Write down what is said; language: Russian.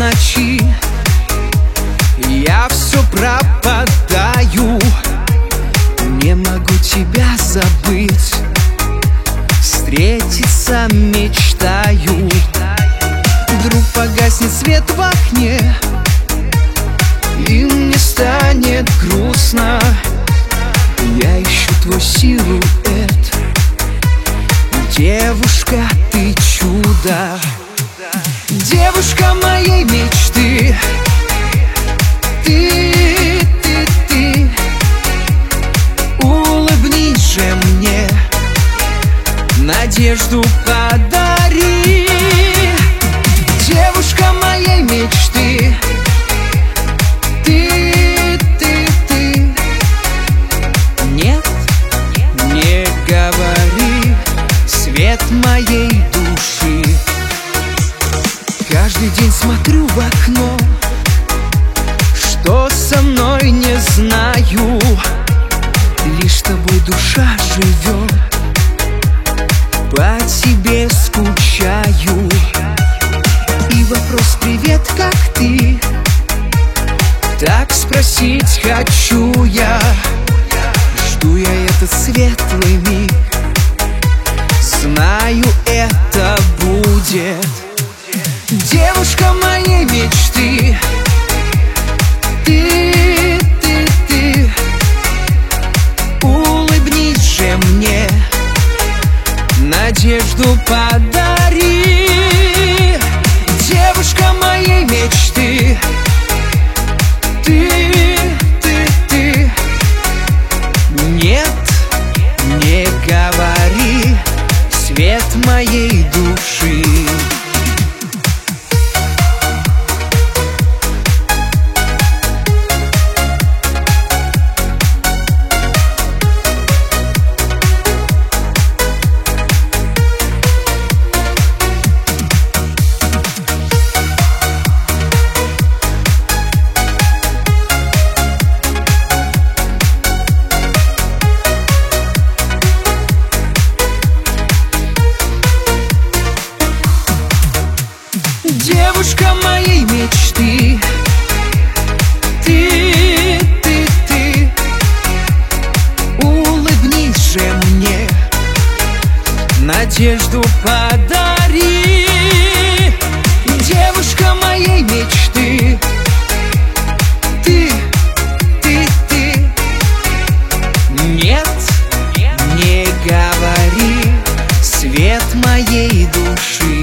ночи я все пропадаю. Не могу тебя забыть, встретиться мечтаю. Вдруг погаснет свет в окне, и мне станет грустно. Я ищу твой силуэт, девушка, ты чудо. Девушка моей мечты, ты, улыбнись же мне, надежду подари. Девушка моей мечты, ты, нет, не говори, свет моей души. Каждый день смотрю в окно, что со мной не знаю. Лишь с тобой душа живет, по тебе скучаю. И вопрос: привет, как ты? Так спросить хочу я. Жду я этот светлый миг, знаю, это будет. Девушка моей мечты, ты, улыбнись же мне, надежду подари. Девушка моей мечты, ты, нет, не говори, свет моей души. Девушка моей мечты, ты, улыбнись же мне, надежду подари. Девушка моей мечты, ты, нет, не говори, свет моей души.